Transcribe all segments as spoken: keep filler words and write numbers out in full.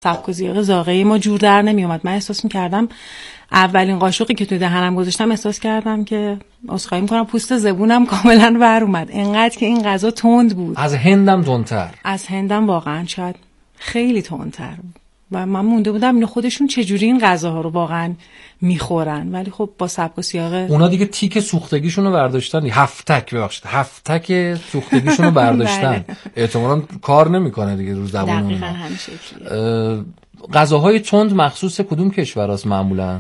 سبک و سیاق ذائقه‌ای ما جور در نمیومد. من احساس می‌کردم اولین قاشقی که توی دهنم گذاشتم احساس کردم که عذرخواهی می‌کنم پوست زبونم کاملا ور اومد، انقدر که این غذا تند بود. از هندم تندتر. از هندم واقعا شاید خیلی تندتر. و من مونده بودم اینا خودشون چجوری این غذاها رو واقعا میخورن، ولی خب با سبک و سیاق اونا دیگه تیک سوختگیشون رو برداشتن، هفتک ببخشید هفتک سوختگیشون رو برداشتن. احتمالاً کار نمیکنه دیگه رو زبان اون. دقیقاً همین شکلیه. غذاهای تند مخصوص کدوم کشوراست معمولاً؟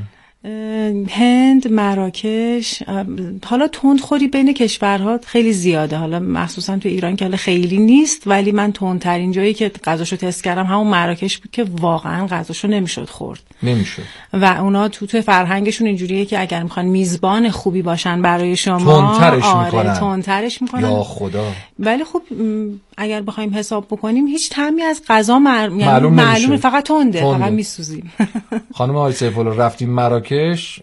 هند، مراکش. حالا تندخوری بین کشورها خیلی زیاده، حالا مخصوصا تو ایران که حالا خیلی نیست، ولی من تندترین جایی که غذاشو تست کردم همون مراکش بود که واقعا غذاشو نمیشد خورد. نمیشد. و اونا تو تو فرهنگشون اینجوریه که اگر میخوان میزبان خوبی باشن برای شما تندترش آره میکنن. تندترش میکنن. یا خدا. ولی خب اگر بخوایم حساب بکنیم هیچ طعمی از غذا مر... معلوم معلومه، فقط تنده, تنده. فقط میسوزیم. خانم آقای سیف‌الله رفتیم مراکش،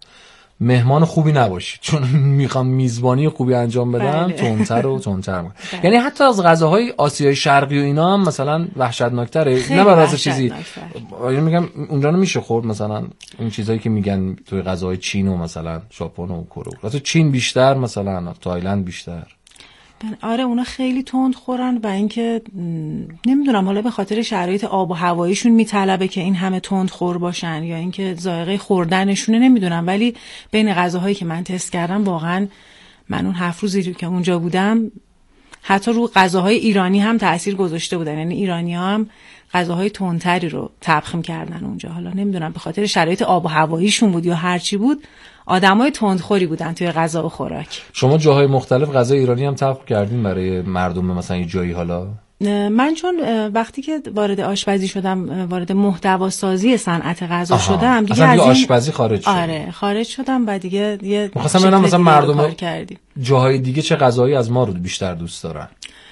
مهمان خوبی نباشید چون میخوام میزبانی خوبی انجام بدم، تندتر و تندتر میکنم. یعنی حتی از غذاهای آسیای شرقی و اینا هم مثلا وحشتناکتره، نه برای از چیزی یعنی میگم اونجا نمیشه خورد، مثلا این چیزایی که میگن توی غذاهای چین و مثلا ژاپن و کره، مثلا چین بیشتر، مثلا تایلند بیشتر. آره اونا خیلی تند خورن و اینکه نمیدونم حالا به خاطر شرایط آب و هواییشون میطلبه که این همه تند خور باشن یا اینکه ذائقه خوردنشونه، نمیدونم. ولی بین غذاهایی که من تست کردم واقعا من اون هفت روزی که اونجا بودم حتی رو غذاهای ایرانی هم تأثیر گذاشته بودن، یعنی ایرانی‌ها هم غذاهای تندتری رو طبخ می‌کردن اونجا. حالا نمیدونم به خاطر شرایط آب و هواییشون بود یا هر چی بود، آدمای تندخوری بودن توی غذا و خوراک. شما جاهای مختلف غذای ایرانی هم طبخ کردین برای مردم مثلا یه جایی؟ حالا من چون وقتی که وارد آشپزی شدم، وارد محتوا سازی صنعت غذا شدم، دیگه از این آشپزی خارج شدم. آره خارج شدم و دیگه یه می‌خواستم ببینم مثلا مردم جاهای دیگه چه غذایی از ما رو بیشتر دوست دارن.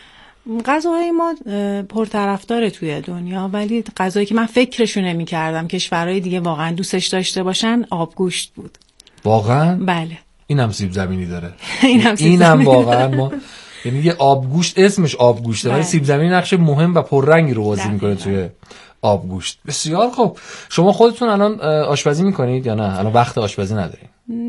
غذاهای ما پرطرفدار توی دنیا، ولی غذایی که من فکرشو نمی‌کردم کشورهای دیگه واقعا دوستش داشته باشن آبگوشت بود. واقعا؟ بله. اینم سیب زمینی داره. اینم سیب اینم واقعا ما یعنی یه آبگوشت اسمش آبگوشته ولی سیب زمینی نقش مهم و پررنگی رو بازی میکنه توی آبگوشت. بسیار خوب. شما خودتون الان آشپزی میکنید یا نه؟ الان وقت آشپزی ندارید؟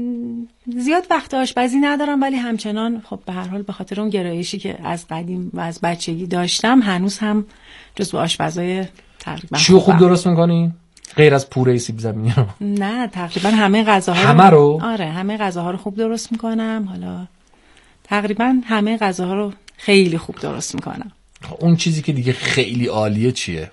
زیاد وقت آشپزی ندارم، ولی همچنان خب به هر حال به خاطر اون گرایشی که از قدیم و از بچگی داشتم هنوز هم جزو آشپزای تقریبا. چیو خوب درست میکنی؟ غیر از پوره سیب زمینی رو؟ نه تقریبا همه غذاها همه رو. آره همه غذاها رو خوب درست میکنم. حالا تقریبا همه غذاها رو خیلی خوب درست میکنم. اون چیزی که دیگه خیلی عالیه چیه؟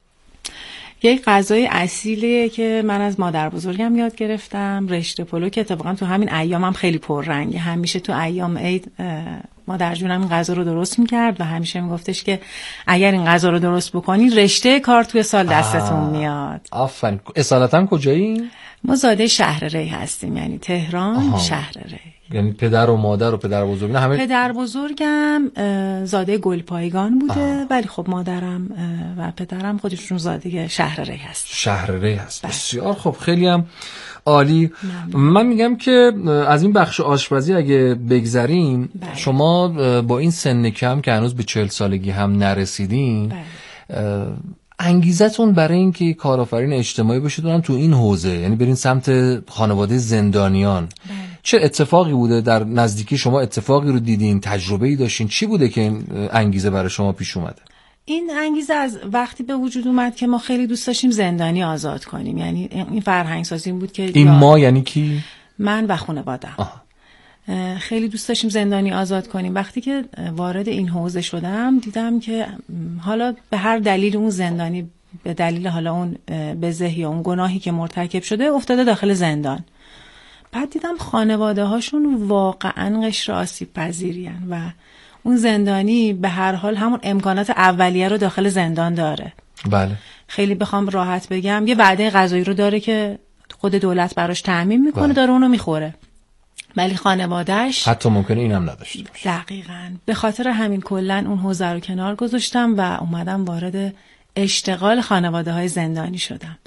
یک غذای اصیلیه که من از مادر بزرگم یاد گرفتم، رشته پلو، که اتفاقا تو همین ایامم هم خیلی پررنگه. همیشه تو ایام عید مادر جونم این غذا رو درست میکرد و همیشه میگفتش که اگر این غذا رو درست بکنی رشته کار توی سال دستتون میاد. آفرین. اصالتا کجایی؟ ما زاده شهر ری هستیم، یعنی تهران. آها. شهر ری. یعنی پدر و مادر و پدر بزرگ نه همه؟ پدر بزرگم زاده گلپایگان بوده. آه. ولی خب مادرم و پدرم خودشون زاده شهر ری هست. شهر ری هست. بسیار خب، خیلی هم عالی. من میگم که از این بخش آشپزی اگه بگذریم، بله. شما با این سن کم که هنوز به چهل سالگی هم نرسیدین، بله. انگیزتون برای اینکه کارآفرین اجتماعی بشید اونم تو این حوزه، یعنی برین سمت خانواده زندانیان، بله. چه اتفاقی بوده در نزدیکی شما؟ اتفاقی رو دیدین؟ تجربه‌ای داشتین؟ چی بوده که این انگیزه برای شما پیش اومده؟ این انگیزه از وقتی به وجود اومد که ما خیلی دوست داشتیم زندانی آزاد کنیم. یعنی این فرهنگ سازی بود که این ما یعنی کی؟ من و خانواده‌ام. خیلی دوست داشتیم زندانی آزاد کنیم. وقتی که وارد این حوزه شدم دیدم که حالا به هر دلیل اون زندانی، به دلیل حالا اون بزه یا اون گناهی که مرتکب شده، افتاده داخل زندان. بعد دیدم خانواده هاشون واقعا قشر آسیب پذیرین و اون زندانی به هر حال همون امکانات اولیه رو داخل زندان داره. بله. خیلی بخوام راحت بگم یه وعده غذایی رو داره که خود دولت براش تامین میکنه. بله. داره اونو میخوره. ولی خانواده‌اش حتی ممکنه اینم نداشته باشه. دقیقاً. به خاطر همین کلاً اون حوزه رو کنار گذاشتم و اومدم وارد اشتغال خانواده‌های زندانی شدم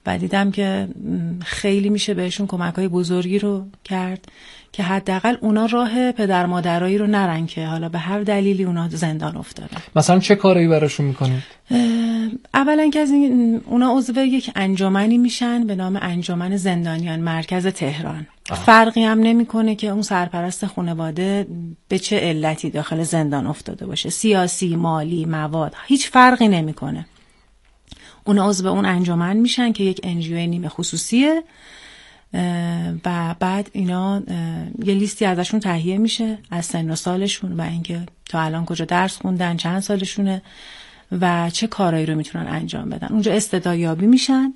و دیدم که خیلی میشه بهشون کمک‌های بزرگی رو کرد که حداقل اونا راه پدر مادرایی رو نرن که حالا به هر دلیلی اونا زندان افتادن. مثلا چه کاری براشون میکنید؟ اولا که از این اونا عضو یک انجمنی میشن به نام انجمن زندانیان مرکز تهران. آه. فرقی هم نمیکنه که اون سرپرست خانواده به چه علتی داخل زندان افتاده باشه، سیاسی، مالی، مواد، هیچ فرقی نمیکنه. اونا عضو اون انجمن میشن که یک انجیو نیمه خصوصیه و بعد اینا یه لیستی ازشون تهیه میشه از سن و سالشون و اینکه تا الان کجا درس خوندن، چند سالشونه و چه کارایی رو میتونن انجام بدن. اونجا استعدادیابی میشن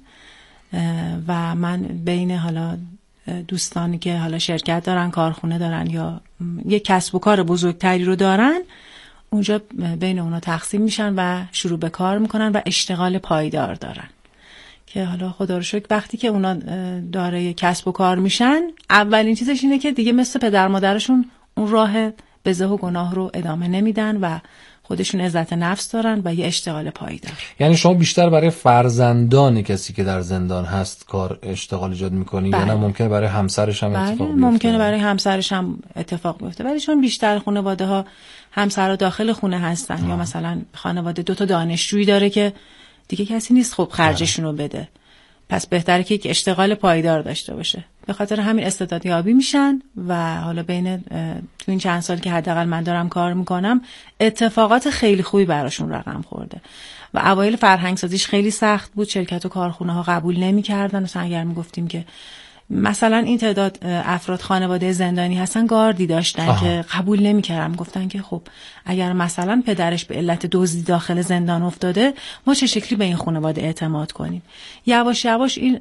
و من بین حالا دوستانی که حالا شرکت دارن، کارخونه دارن یا یک کسب و کار بزرگتری رو دارن، اونجا بین اونا تقسیم میشن و شروع به کار میکنن و اشتغال پایدار دارن که حالا خدا رو شکر وقتی که اونا داره کسب و کار میشن اولین چیزش اینه که دیگه مثل پدر مادرشون اون راه بزه و گناه رو ادامه نمیدن و خودشون عزت نفس دارن و یه اشتغال پایدار. یعنی شما بیشتر برای فرزندان کسی که در زندان هست کار اشتغال ایجاد میکنی یا نه ممکنه برای همسرش هم اتفاق بیفته؟ ممکنه برای همسرش هم اتفاق بیفته ولی چون بیشتر خانواده ها همسرها داخل خونه هستن آه. یا مثلا خانواده دو تا دانشجویی داره که دیگه کسی نیست خب خرجشون رو بده، پس بهتره که یک اشتغال پایدار داشته باشه. به خاطر همین استعدادیابی میشن و حالا بین تو این چند سال که حداقل من دارم کار میکنم اتفاقات خیلی خوبی براشون رقم خورده و اوایل فرهنگ سازیش خیلی سخت بود. شرکت و کارخونه ها قبول نمیکردن. مثلا اگر میگفتیم که مثلا این تعداد افراد خانواده زندانی هستن گاردی داشتن آها. که قبول نمیکردن، گفتن که خب اگر مثلا پدرش به علت دزدی داخل زندان افتاده ما چه شکلی به این خانواده اعتماد کنیم. یواش یواش این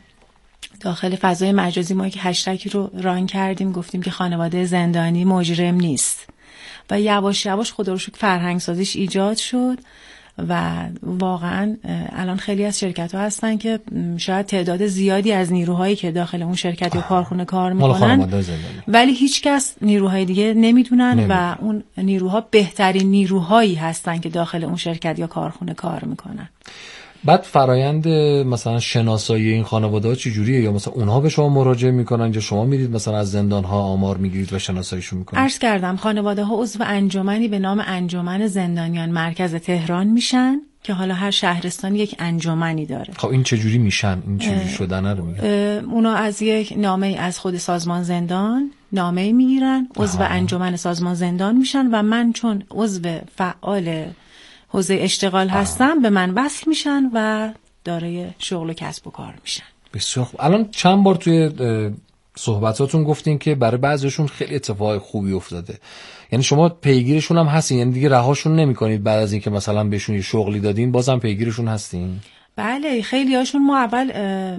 داخل فضای مجازی ما که هشتگی رو ران کردیم، گفتیم که خانواده زندانی مجرم نیست و یواش یواش خدا رو شکر فرهنگ سازیش ایجاد شد و واقعا الان خیلی از شرکت ها هستن که شاید تعداد زیادی از نیروهایی که داخل اون شرکت یا کارخونه کار میکنن ولی هیچ کس نیروهای دیگه نمیدونن نمی. و اون نیروها بهترین نیروهایی هستن که داخل اون شرکت یا کارخونه کار میکنن. بعد فرایند مثلا شناسایی این خانواده ها چجوریه؟ یا مثلا اونها به شما مراجعه میکنن یا شما میرید مثلا از زندان ها آمار میگیرید و شناساییشون میکنید؟ عرض کردم خانواده ها عضو انجمنی به نام انجمن زندانیان مرکز تهران میشن که حالا هر شهرستان یک انجمنی داره. خب این چجوری میشن؟ این چجوری شدن رو میگن؟ اونا از یک نامه از خود سازمان زندان نامه میگیرن، عضو انجمن سازمان زندان میشن و من چون عضو فعال حوزه اشتغال هستم آه. به من وصل میشن و دارای شغل و کسب و کار میشن. بسیار خوب. الان چند بار توی صحبتاتون گفتین که برای بعضیشون خیلی اتفاق خوبی افتاده، یعنی شما پیگیرشون هم هستین، یعنی دیگه رهاشون نمیکنید بعد از اینکه مثلا بهشون یه شغلی دادین بازم پیگیرشون هستین؟ بله خیلی هاشون ما اول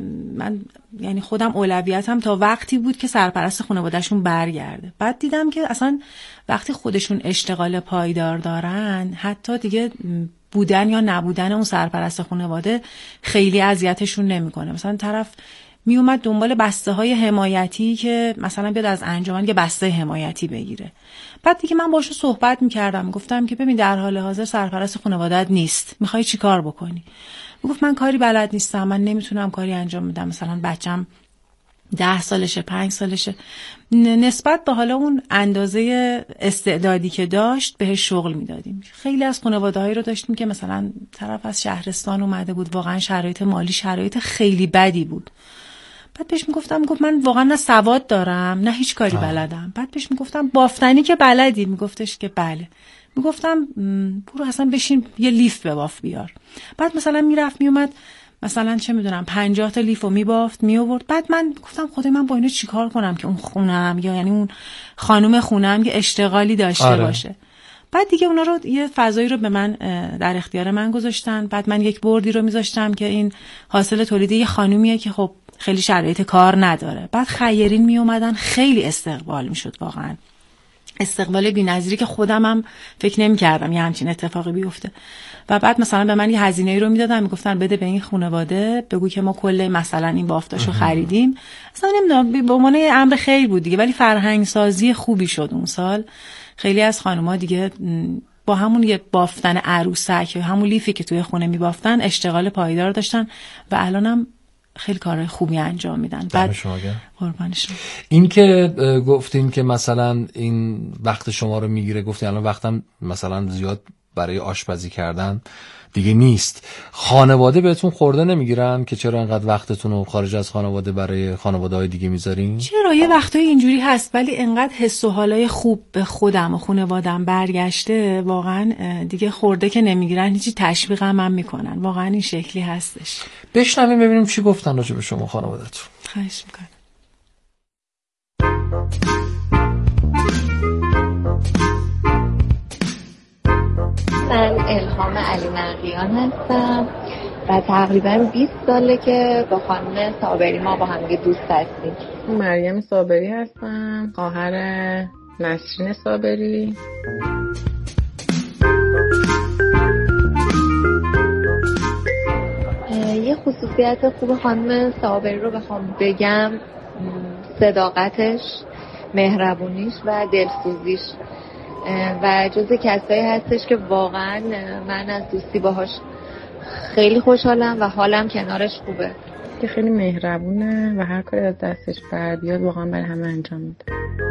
من یعنی خودم اولویتم تا وقتی بود که سرپرست خانواده‌شون برگرده. بعد دیدم که اصلا وقتی خودشون اشتغال پایدار دارن حتی دیگه بودن یا نبودن اون سرپرست خانواده خیلی اذیتشون نمیکنه. مثلا طرف می اومد دنبال بسته های حمایتی که مثلا بیاد از انجمن یه بسته حمایتی بگیره. بعد دیگه من باهاش صحبت میکردم، گفتم که ببین در حال حاضر سرپرست خانواده‌ات نیست، میخوای چی کار بکنی؟ میگفت من کاری بلد نیستم، من نمیتونم کاری انجام بدم، مثلا بچم ده سالشه پنج سالشه. نسبت به حالا اون اندازه استعدادی که داشت بهش شغل میدادیم. خیلی از خانواده‌هایی رو داشتیم که مثلا طرف از شهرستان اومده بود، واقعا شرایط مالی شرایط خیلی بدی بود. بعد بهش میگفتم میگفت من واقعا نه سواد دارم نه هیچ کاری بلدم. بعد بهش میگفتم بافتنی که بلدی؟ میگفتش که بله. میگفتم برو اصلا بشین یه لیف بباف بیار. بعد مثلا میرفت میومد مثلا چه میدونم پنجاه تا لیفو میبافت میآورد. بعد من گفتم خدای من با اینو چیکار کنم که اون خونم یا یعنی اون خانم خونم که اشتغالی داشته آره. باشه. بعد دیگه اونا رو یه فضایی رو به من در اختیار من گذاشتن. بعد من یک بردی رو میذاشتم که این حاصل تولید یه خانومیه که خب خیلی شرایط کار نداره. بعد خیرین می اومدن، خیلی استقبال میشد، واقعا استقبال بی‌نظیری که خودم هم فکر نمی‌کردم یه همچین اتفاقی بیفته. و بعد مثلا به من یه هزینه‌ای رو میدادن، میگفتن بده به این خانواده بگو که ما کل مثلا این بافتاشو خریدیم. اصلا نمیدونم به عنوان امر خیر بود دیگه، ولی فرهنگ سازی خوبی شد اون سال. خیلی از خانم‌ها دیگه با همون یه بافتن عروسک یا همون لیفی که توی خونه میبافتن اشتغال پایدار داشتن و الانم خیلی کار خوبی انجام میدن. بعد قربانشون. این که گفتین که مثلا این وقت شما رو میگیره، گفتین الان وقتم مثلا زیاد برای آشپزی کردن دیگه نیست، خانواده بهتون خورده نمیگیرن که چرا انقدر وقتتون رو خارج از خانواده برای خانواده‌های دیگه میذارین؟ چرا یه وقتایی اینجوری هست، ولی انقدر حس و حالای خوب به خودم و خانواده‌ام برگشته واقعا دیگه خورده که نمیگیرن، هیچی تشویق هم, هم میکنن. واقعا این شکلی هستش. بشنویم ببینیم چی گفتن راجع به شما خانواده‌تون. خواهش میکنم. من الهام علی نقیان هستم و تقریبا بیست ساله که با خانم صابری ما با هم دوست هستیم. مریم صابری هستم، خواهر نسرین صابری. یه خصوصیت خوب خانم صابری رو بخوام بگم، صداقتش، مهربونیش و دلسوزیش و جز کسایی هستش که واقعا من از دوستی باهاش خیلی خوشحالم و حالم کنارش خوبه. که خیلی مهربونه و هر کاری از دستش بر بیاد واقعا برای همه انجام میده.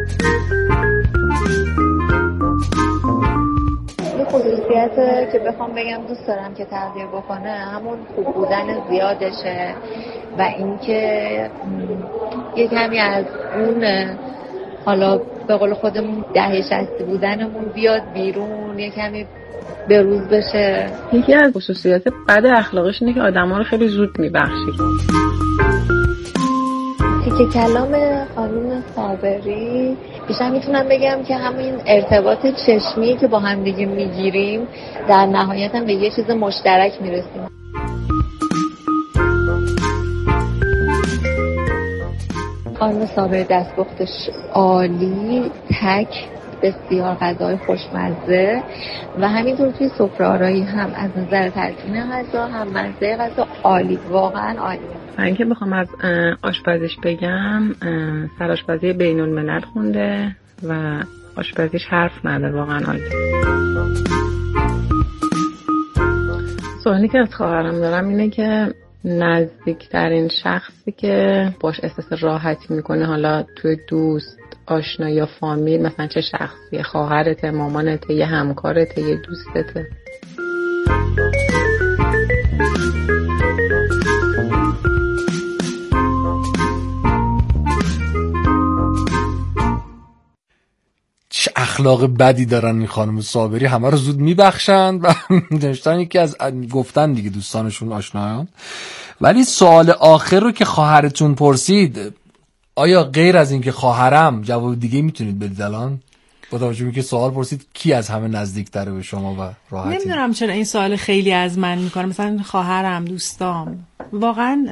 یه خصوصیت که بخوام بگم دوست دارم که تغییر بکنه همون خوب بودن زیادشه و اینکه یه کمی از اون حالا به قول خودمون دهه شصتی بودنمون بیاد بیرون، یه کمی بروز بشه. یکی از خصوصیات بد اخلاقش اینه که آدما رو خیلی زود میبخشه. تیکه کلام خانم صابری بیشتر میتونم بگم که همین ارتباط چشمی که با هم دیگه میگیریم در نهایت هم به یه چیز مشترک میرسیم. خانم صابری دستپختش عالی، تک، بسیار غذای خوشمزه و همینطور توی سفره آرایی هم از نظر تلقین غذا هم مزه غذا عالی، واقعا عالی. من که بخوام از آشپزیش بگم، سرآشپزی بین الملل خونده و آشپزیش حرف نداره، واقعا عالی. سوالی که از خواهرم دارم اینه که نزدیکترین شخصی که باش احساس راحتی میکنه، حالا توی دوست، آشنا یا فامیل، مثلا چه شخصی؟ خواهرته، مامانته، یه همکارته، یه دوستته؟ چه اخلاق بدی دارن این خانم صابری، همه رو زود میبخشند و داشتن یکی از گفتن دیگه دوستانشون، آشنایان. ولی سوال آخر رو که خواهرتون پرسید، آیا غیر از این که خواهرم جواب دیگه میتونید بدید الان؟ با توجه به که سوال پرسید کی از همه نزدیک‌تره به شما و راحتی؟ نمیدونم چرا این سوال خیلی از من میکنه، مثلا خواهرم، دوستام، واقعا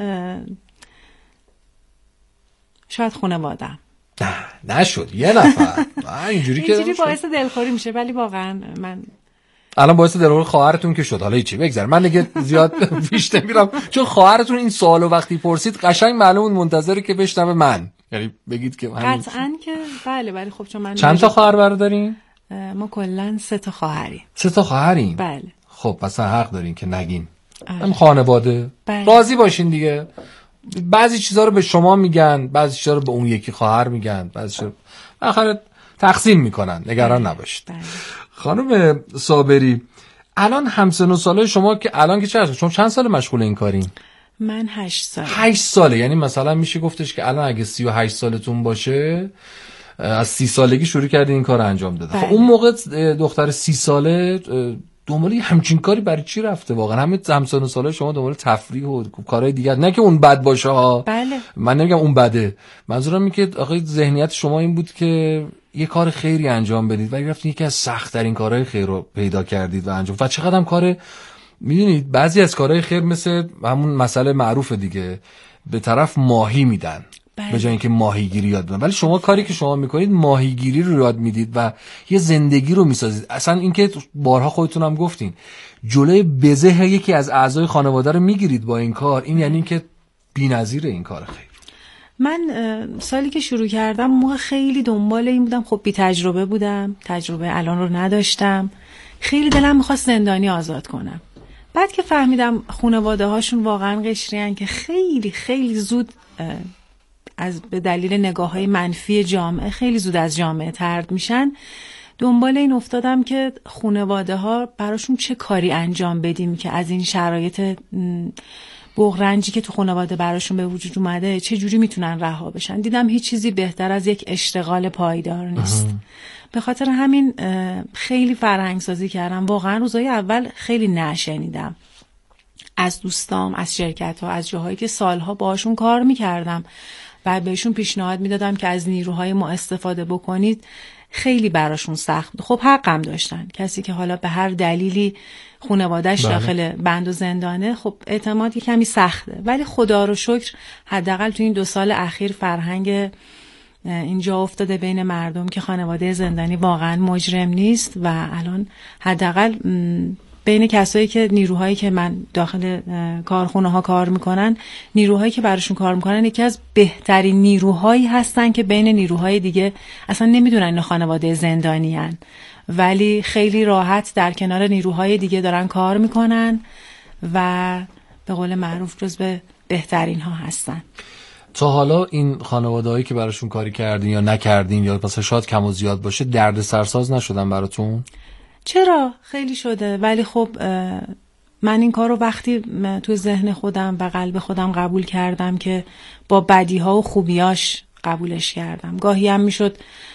شاید خانواده‌ام. نه نشد یه نفر اینجوری که اینجوری باعث دلخوری میشه، ولی واقعا من الان باعث دلخوری خواهرتون که شد. حالا هیچی بگذار، من دیگه زیاد پیش نمیرم، چون خواهرتون این سوالو وقتی پرسید قشنگ معلومه منتظره که بشنوه من، یعنی بگید که قطعاً که بله. ولی خب چون من چند تا خواهر بردارین؟ ما کلا سه تا خواهریم. سه تا خواهرین؟ بله. خب پس حق دارین که نگین. هم خانواده بله. راضی باشین دیگه. بعضی چیزا رو به شما میگن، بعضی چیزا رو به اون یکی خواهر میگن، بعضی چیزا آخر تقسیم میکنن، نگران نباشید. بله. خانم صابری، الان همسن و سالای شما که الان که چه هست؟ شما چند سال مشغول این کارین؟ من هشت سال. هشت ساله، یعنی مثلا میشه گفتش که الان اگه سی و هشت سالتون باشه از سی سالگی شروع کردین این کار انجام داده. خب اون موقع دختر سی ساله دنبال همچین کاری برای چی رفته؟ واقعا همه همسن و سالای شما دنبال تفریح و کارهای دیگر، نه که اون بد باشه ها. بله. من نمیگم اون بده، منظورم اینه که آخه ذهنیت شما این بود که یه کار خیری انجام بدید ولی رفتین یکی از سخت ترین کارهای خیر رو پیدا کردید و انجام. و چقدر هم کار، میدونید بعضی از کارهای خیر مثل همون مسئله معروف دیگه، به طرف ماهی میدن به جای اینکه ماهیگیری یاد بدن، ولی شما کاری که شما میکنید ماهیگیری رو یاد میدید و یه زندگی رو میسازید. اصلا اینکه بارها خودتون هم گفتین جلوی بزه یکی از اعضای خانواده رو میگیرید با این کار، این یعنی که بی‌نظیره این کار خیر. من سالی که شروع کردم موقع خیلی دنبال این بودم، خب بی تجربه بودم، تجربه الان رو نداشتم، خیلی دلم میخواست زندانی آزاد کنم بعد که فهمیدم خانواده هاشون واقعا قشریان که خیلی خیلی زود از به دلیل نگاه های منفی جامعه خیلی زود از جامعه طرد میشن، دنبال این افتادم که خانواده ها براشون چه کاری انجام بدیم که از این شرایط بغرنجی که تو خانواده براشون به وجود اومده چه جوری میتونن رها بشن. دیدم هیچ چیزی بهتر از یک اشتغال پایدار نیست. به خاطر همین خیلی فرهنگ سازی کردم. واقعا روزای اول خیلی نشنیدم از دوستام، از شرکت ها، از جاهایی که سالها باهاشون کار میکردم و بهشون پیشنهاد میدادم که از نیروهای ما استفاده بکنید. خیلی براشون سخت. خب حقم داشتن. کسی که حالا به هر دلیلی خانواده‌اش داخل بند و زندانه، خب اعتماد کمی سخته، ولی خدا رو شکر حداقل تو این دو سال اخیر فرهنگ اینجا افتاده بین مردم که خانواده زندانی واقعا مجرم نیست و الان حداقل بین کسایی که نیروهایی که من داخل کارخونه ها کار میکنن، نیروهایی که براشون کار میکنن یکی از بهترین نیروهایی هستن که بین نیروهای دیگه اصلا نمیدونن اینا خانواده زندانی هن، ولی خیلی راحت در کنار نیروهای دیگه دارن کار میکنن و به قول معروف جزو بهترین ها هستن. تا حالا این خانواده‌هایی که براشون کاری کردین یا نکردین یا مثلا شاید کم و زیاد باشه درد سرساز نشدن براتون؟ چرا؟ خیلی شده، ولی خب من این کار رو وقتی تو ذهن خودم و قلب خودم قبول کردم که با بدیها و خوبیاش قبولش کردم. گاهی هم میشد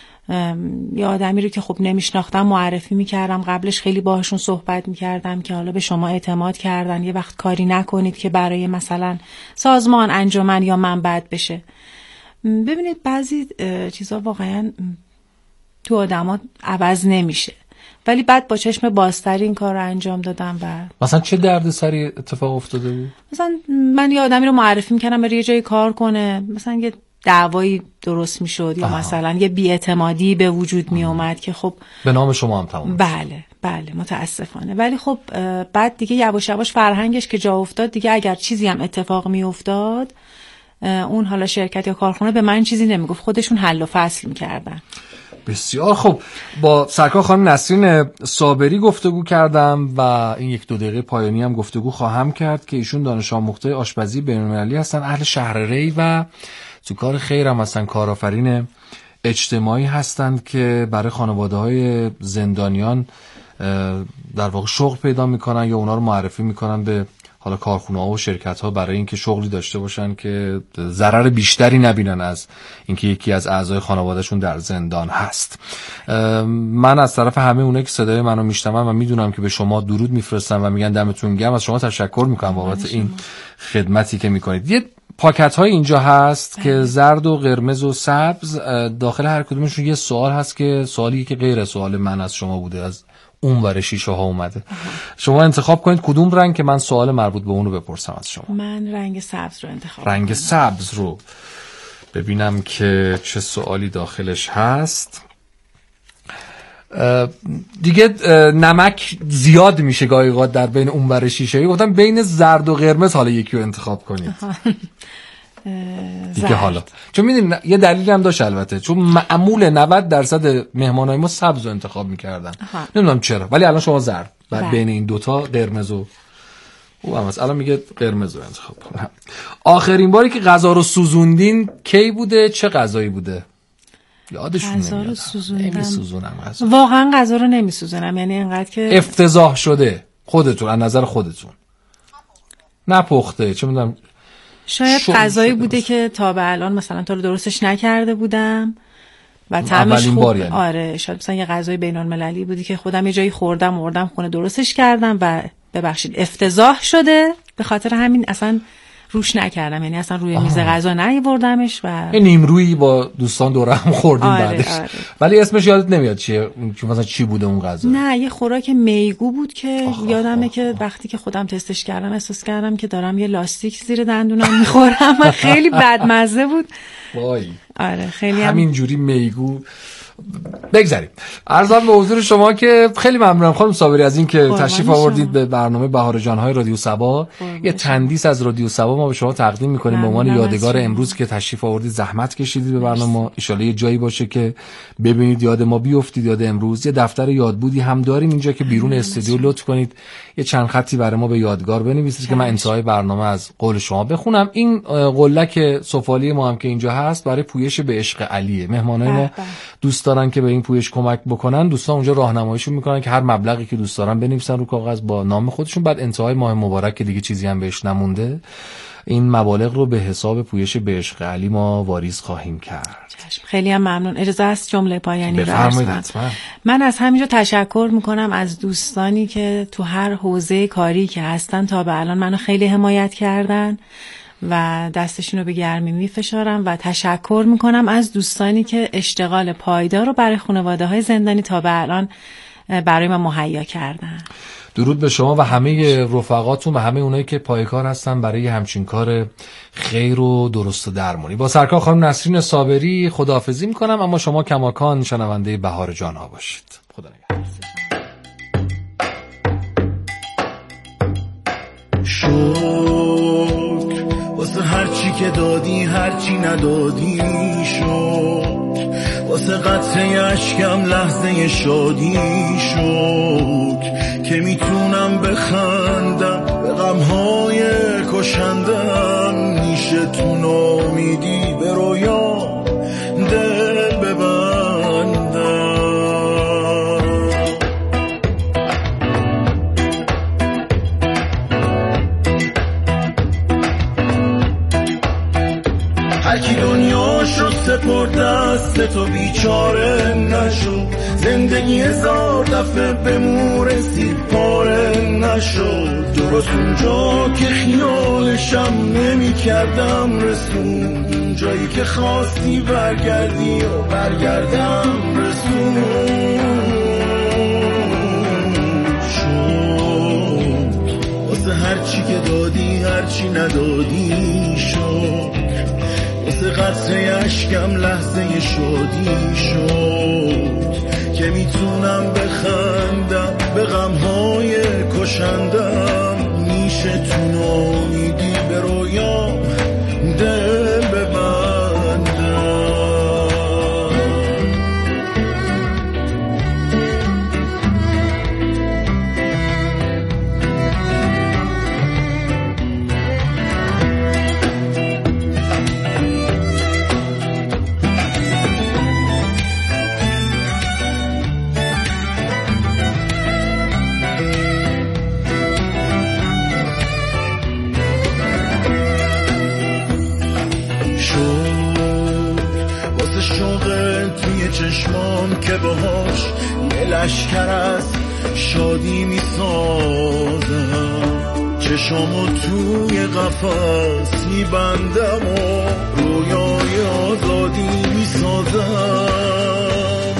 یه آدمی رو که خب نمیشناختم معرفی میکردم، قبلش خیلی باهاشون صحبت میکردم که حالا به شما اعتماد کردن، یه وقت کاری نکنید که برای مثلا سازمان، انجمن یا من بد بشه. ببینید بعضی چیزا واقعا تو آدما عوض نمیشه، ولی بعد با چشم بازتر این کار رو انجام دادم. و مثلا چه دردسری اتفاق افتاده بود؟ مثلا من یه آدمی رو معرفی میکردم بره یه جایی کار کنه، مثلا یه دعوایی درست میشد یا مثلا یه بی‌اعتمادی به وجود می اومد که خب به نام شما هم تمام. بله بله متاسفانه. ولی خب بعد دیگه یواش یواش فرهنگش که جا افتاد دیگه، اگر چیزی هم اتفاق می افتاد اون حالا شرکت یا کارخونه به من چیزی نمیگفت، خودشون حل و فصل میکردن. بسیار خوب. با سرکار خانم نسرین صابری گفتگو کردم و این یک دو دقیقه پایانی هم گفتگو خواهم کرد که ایشون دانش آموخته آشپزی بین‌المللی هستن، اهل شهر ری و تو کار خیر هم هستن، کارآفرین اجتماعی هستند که برای خانواده‌های زندانیان در واقع شغل پیدا میکنن یا اونا رو معرفی میکنن به حالا کارخونه‌ها و شرکت‌ها برای اینکه شغلی داشته باشن که ضرر بیشتری نبینن از اینکه یکی از اعضای خانواده‌شون در زندان هست. من از طرف همه اونایی که صدای منو میشنون و میدونم که به شما درود میفرستن و میگن دمتون گرم، از شما تشکر میکنم بابت این خدمتی که میکنید. یه پاکت های اینجا هست که زرد و قرمز و سبز، داخل هر کدومشون یه سوال هست که سوالی که غیر سوال من از شما بوده، از اون ور شیشه ها اومده. شما انتخاب کنید کدوم رنگ که من سوال مربوط به اون رو بپرسم از شما. من رنگ سبز رو انتخاب رنگ کنم. سبز رو ببینم که چه سوالی داخلش هست. دیگه نمک زیاد میشه گاهی اوقات در بین اون ور شیشه. گفتم بین زرد و قرمز حالا یکی رو انتخاب کنید. دیگه حالا چون میدونید یه دلیلی هم داشت البته، چون معمول نود درصد مهمانای ما سبز رو انتخاب میکردن، نمیدونم چرا، ولی الان شما زرد بعد بین این دوتا قرمز و او هم هست. الان میگه قرمز رو انتخاب کنم. آخرین باری که غذا رو سوزوندین کی بوده؟ چه غذایی بوده؟ یادشون نمیاد. نمیسوزونم غذا. واقعا غذا رو نمیسوزونم، یعنی اینقدر که افتضاح شده خودتون از نظر خودتون نپخته، چه میدونم شاید غذایی بوده که تا به الان مثلا تا رو درستش نکرده بودم و طعمش خوب. یعنی. آره شاید مثلا یه غذای بین‌المللی بودی که خودم یه جایی خوردم آوردم خونه درستش کردم و ببخشید افتضاح شده، به خاطر همین اصلا روش نکردم، یعنی اصلا روی میز غذا نیاوردمش و نیمرویی با دوستان دور هم خوردیم. آره، بعدش آره. ولی اسمش یادت نمیاد چیه، مثلا چی بوده اون غذا؟ نه یه خوراک میگو بود که آخ یادمه آخ که آخ. وقتی که خودم تستش کردم احساس کردم که دارم یه لاستیک زیر دندونم میخورم و خیلی بدمزه بود. وای آره خیلی همین جوری میگو بگذاریم. عرضم به حضور شما که خیلی ممنونم خانم صابری از این که تشریف آوردید به برنامه بهار جان‌های رادیو صبا. یه تندیس از رادیو صبا ما به شما تقدیم می‌کنیم به عنوان یادگار امروز که تشریف آوردید، زحمت کشیدید به برنامه. ان شاءالله یه جایی باشه که ببینید یاد ما بیافتید، یاد امروز. یه دفتر یادبودی هم داریم اینجا که بیرون استودیو، لطف کنید یه چند خطی برای ما به یادگار بنویسید که من انتهای برنامه از قول شما بخونم. این قلک سفالی ما هم که اینجا هست برای پویش به عشق علیه. مهمانای ما دوست دارن که به این پویش کمک بکنن، دوستان اونجا راهنماییشون میکنن که هر مبلغی که دوست دارن بنویسن رو کاغذ با نام خودشون، بعد انتهای ماه مبارک که دیگه چیزی هم بهش نمونده این مبالغ رو به حساب پویش به عشق علی ما واریز خواهیم کرد. خیلی هم ممنون. اجازه است جمله پایانی رو بفرمایید. من از همینجا تشکر میکنم از دوستانی که تو هر حوزه کاری که هستن تا به الان منو خیلی حمایت کردن و دستشون رو به گرمی میفشارم و تشکر میکنم از دوستانی که اشتغال پایدار رو برای خانواده های زندانی تا به الان برای ما مهیا کردن. درود به شما و همه رفقاتون و همه اونایی که پایکار هستن برای همچین کار خیر و درست و درمانی. با سرکار خانم نسرین صابری خداحافظی میکنم، اما شما کماکان شنونده بهار جان‌ها باشید. خدا نگهدار. شکر واسه هر چی که دادی، هر چی ندادی. شکر واسه قطره اشکم، لحظه شادی. شکر که میتونم بخندم به غمهای کشندم. میشه تو نامیدی به رویا دل ببندم. هرکی دنیاشو سپرد دست تو بیچاره نشو. زندگی هزار دفعه به مو رسید پاره نشد. درست اونجا که خیالشم نمی کردم رسون. اونجایی که خواستی برگردی و برگردم رسون. شد واسه هرچی که دادی، هرچی ندادی. شد واسه قطره اشکم، لحظه شادی. شد که میتونم بخندم به غمهای کشندم. میشه تو نامیدی به رویام دل ببندم. چشمام که باهاش یه لشکر از شادی میسازم. چشمامو توی قفس میبندم و رویای آزادی میسازم.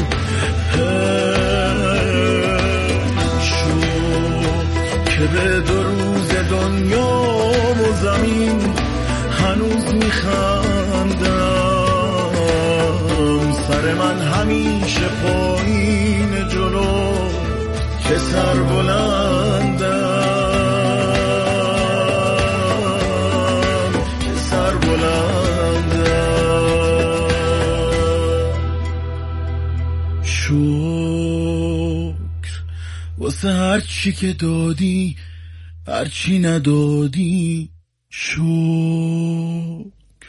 شد که به دو روز دنیا و زمین هنوز میخندم. سر من همیشه پایین جلو که سر بلندم، که سر بلندم. شکر واسه هر چی که دادی، هر چی ندادی. شکر.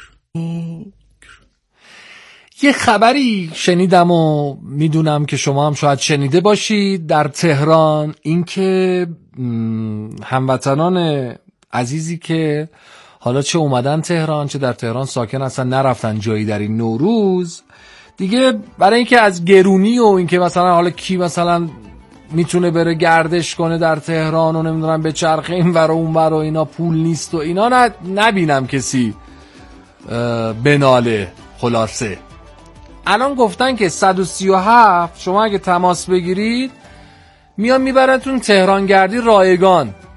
یه خبری شنیدم و میدونم که شما هم شاید شنیده باشید در تهران، اینکه هموطنان عزیزی که حالا چه اومدن تهران چه در تهران ساکن هستن نرفتن جایی در این نوروز دیگه، برای اینکه از گرونی و اینکه مثلا حالا کی مثلا میتونه بره گردش کنه در تهران و نمیدونم به چرخه این ور و اون ور و اینا پول نیست و اینا، نه نبینم کسی بناله. خلاصه الان گفتن که صد و سی و هفت شما اگه تماس بگیرید میان میبرنتون تهران گردی رایگان.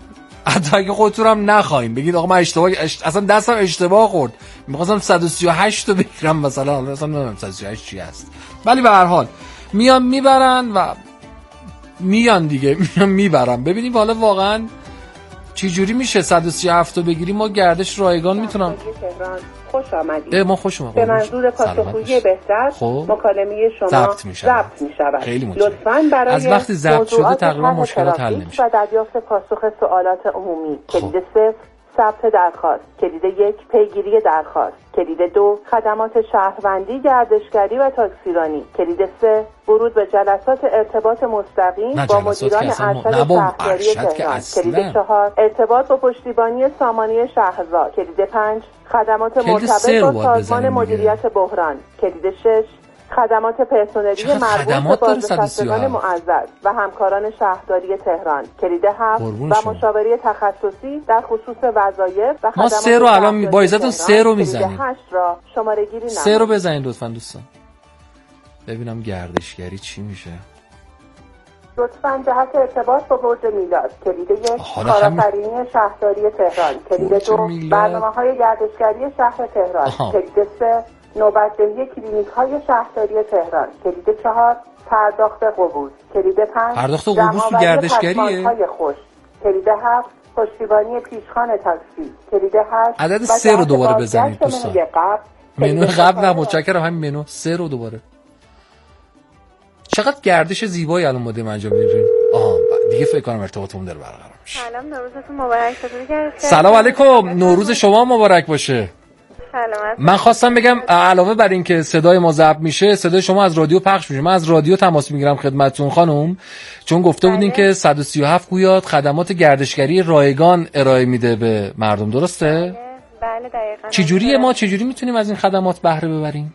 حتی اگه خودتون هم نخوایم بگید آقا من اشتباه اش... اصلا دستم اشتباه خورد می‌خواستم صد و سی و هشت تا بگیرم مثلا اصلا نمیدونم صد و سی و هشت چی هست، ولی به هر حال میان میبرن و میان دیگه میان میبرن. ببینیم حالا واقعا چی جوری میشه صد و سی و هفت تا بگیریم. ما گردش رایگان میتونم خوش آمدید. ما خوش اومدید. به منظور پاسخگویی بهتر مکالمه شما ضبط می شود. می شود. لطفاً برای از وقتی ضبط شده تقریبا مشکلات حل نمیشه. و دریافت پاسخ سوالات عمومی. کلید صفر ثبت درخواست. کلید یک پیگیری درخواست. کلید دو خدمات شهروندی، گردشگری و تاکسیرانی. کلید سه ورود به جلسات ارتباط مستقیم با مدیران ارشد شهرداری تهران. کلید چهار ارتباط با پشتیبانی سامانه شهرزاد. کلید پنج خدمات مرتبط با سازمان مدیریت بحران. کلید شش خدمات پرسنلی مربوط به بازنشستگان معزز و همکاران شهرداری تهران. کلید هفت و مشاوره تخصصی در خصوص وظایف و خدمات. ما سه رو الان با عزتون سه رو میزنیم. کلید هشت را شماره گیری نمایید. سه رو بزنید لطفاً دوستان. ببینم گردشگری چی میشه. لطفاً جهت ارتباط با برج میلاد. کلید یک کارآفرینی شهرداری تهران. کلید دو برنامه‌های گردشگری شهر تهران. کلید سه نوبت‌دهی کلینیک‌های شهرداری تهران. کلید چهار پرداخت قبول. کلید پنج پرداخت قبول تو گردشگریه. خوش. کلید هفت پشتیبانی پیشخوان تاکسی. کلید هشت عدد سه رو دوباره بزنید دوستان. منو قبل نه متشکرم، همین منو سه رو دوباره. چقدر گردش زیبایی الان ماده انجام میدین. آها دیگه فکر کنم ارتباطمون داره برقرار میشه. سلام، نوروزتون مبارک. سلام علیکم، نوروز شما مبارک باشه. سلامت. من خواستم بگم علاوه بر این که صدای ما ضبط میشه، صدای شما از رادیو پخش میشه. من از رادیو تماس میگیرم خدمتتون خانم، چون گفته بله. بودین که صد و سی و هفت گویا خدمات گردشگری رایگان ارائه میده به مردم، درسته؟ بله, بله دقیقاً. چجوریه ما چجوری میتونیم از این خدمات بهره ببریم؟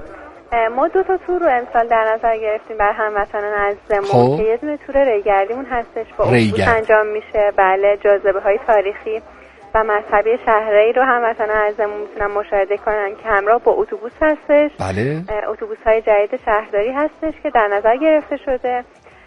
ما دو تا تور رو امسال در نظر گرفتیم بر هموطنان عزیزمون که یه دونه تور ریگردیمون هستش با اتوبوس انجام میشه. بله، جاذبه‌های تاریخی و مذهبی شهره‌ای رو هموطنان عزیزمون میتونن مشاهده کنن که همراه با اتوبوس هستش. بله. اتوبوس‌های جدید شهرداری هستش که در نظر گرفته شده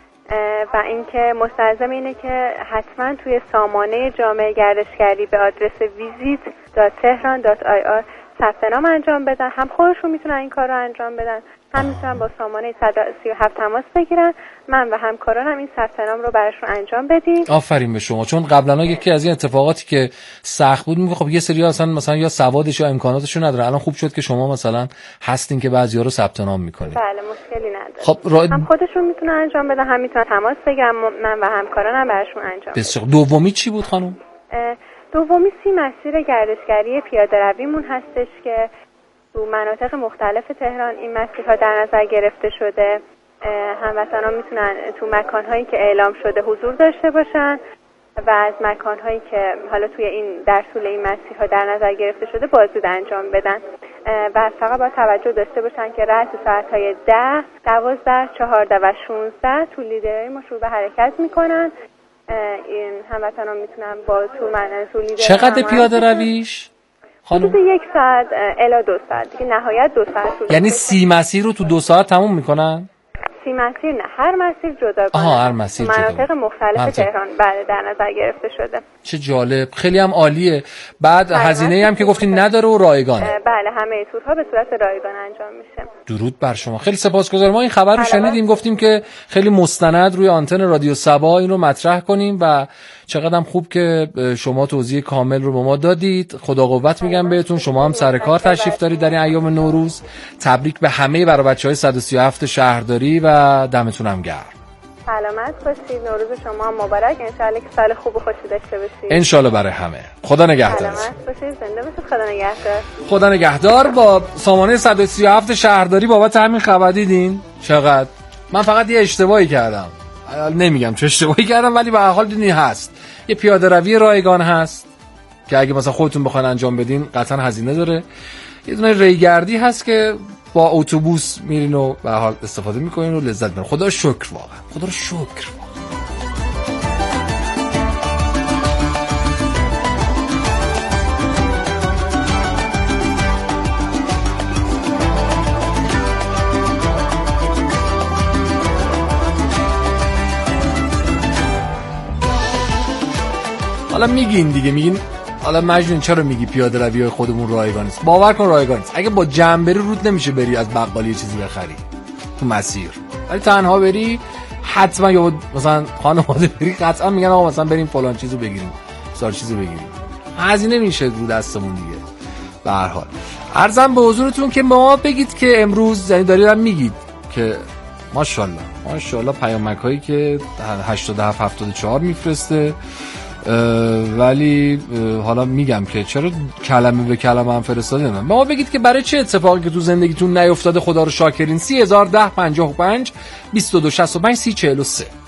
و اینکه مستلزم اینه که حتما توی سامانه جامعه گردشگری به آدرس ویزیت دات تهران دات آی آر ثبت نام انجام بدن. هم خودشون میتونن این کار رو انجام بدن، هم میتونن با سامانه صد و سی و هفت تماس بگیرن. من و همکارانم این ثبت نام رو براشون انجام بدیم. آفرین به شما، چون قبلا یکی از این اتفاقاتی که سخت بود میگه خب یه سری اصلا مثلا یا سوادش یا امکاناتشو نداره. الان خوب شد که شما مثلا هستین که بعضیا رو ثبت نام میکنید. بله مشکلی نداره. خب را... هم خودشون میتونن انجام بدن، هم میتونن تماس بگیرن. من و همکارانم براشون انجام بدیم. دومی چی بود خانم؟ دومی سی مسیر گردشگری پیاده رویمون هستش که تو مناطق مختلف تهران این مسیرها در نظر گرفته شده. هموطنان میتونن تو مکانهایی که اعلام شده حضور داشته باشن و از مکانهایی که حالا توی این در طول این مسیرها در نظر گرفته شده بازدید انجام بدن و فقط با توجه داشته باشن که رأس ساعت‌های ده، دوازده، چهارده و شانزده تو لیدرهای ما شروع به حرکت میکنن. این هموطنان میتونن با تو من تو لیدر چقدر پیاده رویش؟ حدود یک ساعت الی دو ساعت دیگه، نهایت دو ساعت. یعنی سی مسیر رو تو دو ساعت تموم میکنن؟ سی مسیر نه، هر مسیر جداگانه. آها هر مسیر جدا. مناطق مختلف منطق. تهران بله در نظر گرفته شده. چه جالب، خیلی هم عالیه. بعد هزینه هم که گفتین نداره و رایگانه. بله همه تورها به صورت رایگان انجام میشه. درود بر شما، خیلی سپاسگزارم. ما این خبر رو شنیدیم، گفتیم که خیلی مستند روی آنتن رادیو سبا این رو مطرح کنیم و چقدرم خوب که شما توضیح کامل رو به ما دادید. خدا قوت میگم بهتون. شما هم سر کار تشریف دارید در این ایام نوروز. تبریک به همه برای بچهای صد و سی و هفت شهرداری و دمتون هم گرم. سلامت باشید، نوروز شما هم مبارک. انشالله که سال خوب و خوشی داشته باشید. انشالله برای همه. خدا نگهدار. سلامت باشید، زنده باشید. خدا نگهدار. خدا نگهدار. با سامانه صد و سی و هفت شهرداری بابت همین خبر دیدین چقدر من فقط یه اشتباهی کردم. نمیگم چه اشتباهی کردم، ولی به هر حال دیدین هست. یه پیاده روی رایگان هست که اگه مثلا خودتون بخواید انجام بدین قطعا هزینه داره. یه دونه ریگردی هست که با اتوبوس میرین و به هر حال استفاده میکنین و لذت میبرین. خدا رو شکر، واقعا خدا رو شکر. حالا حالا میگین دیگه، میگین حالا مجنون چرا میگی پیاده روی خودمون رایگان است؟ باور کن رایگان است. اگه با جمع بری رود نمیشه بری از بقالی یه چیزی بخری تو مسیر، ولی تنها بری حتما، یا مثلا خانواده بری قطعا میگن آقا مثلا بریم فلان چیزو بگیریم، سار چیزو بگیریم. هزینه میشه رو دستمون دیگه. به هر حال عرضم به حضورتون که ما بگید که امروز یعنی دارید میگید که ماشاءالله ماشاءالله پیامک هایی که هشتاد و هفت هفتاد و چهار میفرسته، ولی حالا میگم که چرا کلمه به کلمه هم فرستاده من. ما بگید که برای چه اتفاقی که تو زندگیتون نیفتاده خدا رو شاکرین. سی هزار ده پنجاه و پنج بیست و دو شصت و پنج سی چهل و سه